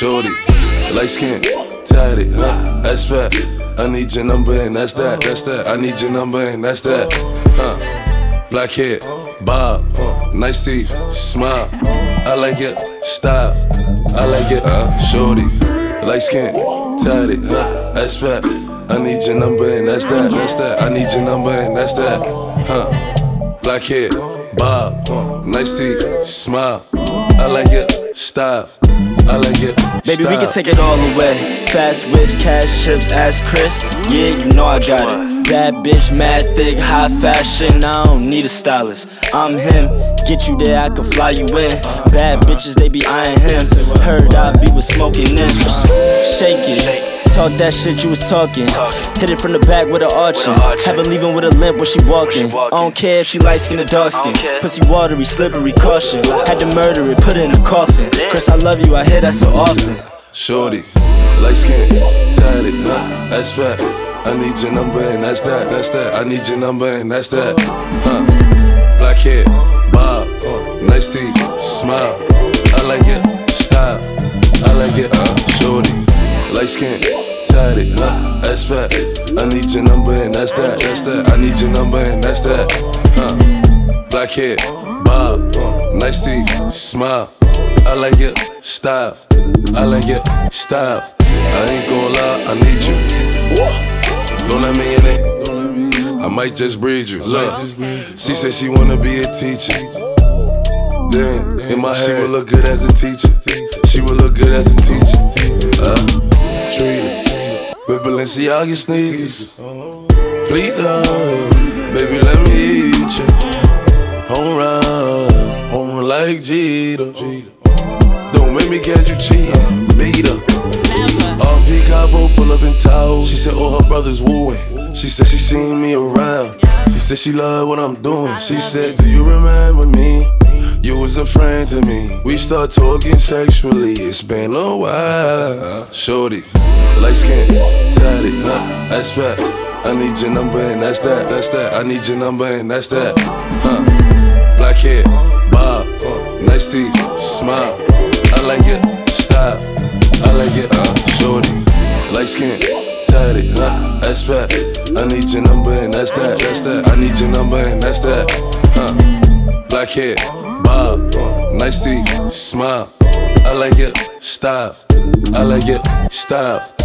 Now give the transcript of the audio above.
Shorty, light skin, tatted, that's fat. I need your number and that's that. I need your number and that's that. Black hair, bob, nice teeth, smile. I like it, style. I like it, shorty, light skin, tatted, that's fat. I need your number and that's that. I need your number and that's that. Black hair, bob, nice teeth, smile. I like it, style. I like it. Baby, we can take it all away. Fast whips, cash chips, ass Chris. Yeah, you know I got it. Bad bitch, mad thick, high fashion. I don't need a stylist. I'm him. Get you there, I can fly you in. Bad bitches, they be eyeing him. Heard I be with smoking this. Shake it. Talk that shit you was talking. Hit it from the back with an arching. Have her leaving with a limp when she walking. I don't care if she light skin or dark skin. Pussy watery, slippery, caution. Had to murder it, put it in the coffin. Chris, I love you, I hear that so often. Shorty, light skin, tatted, that's fat. I need your number and that's that. I need your number and that's that. Black hair, bob, nice teeth, smile. I like it, style. I like it, shorty, light skin, tatted, that's fat. I need your number and that's that. I need your number and that's that. Black hair, bob, nice teeth, smile. I like it, style. I like it, style. I ain't gon' lie, I need you. Don't let me in it. I might just breed you. Look, she said she wanna be a teacher. Then in my head, she would look good as a teacher. She would look good as a teacher. Treat her with Balenciaga sneakers. Please, baby, let me eat you. Home run like Jeter. Don't make me catch you cheating, beat her. RP Cabo pull up in Tahoe. She said all her brothers wooing. She said she seen me around. She said she love what I'm doing. She said, do you remember me? You was a friend to me. We start talking sexually. It's been a while. Shorty, light skin, tatted, that's fat. I need your number and that's that. I need your number and that's that. Black hair, bob, nice teeth, smile. I like it, style. I like it, shorty, light skin, tatted, that's fat. I need your number and that's that. I need your number and that's that. Black hair, bob, nice teeth, smile. I like it, style. I like it, style.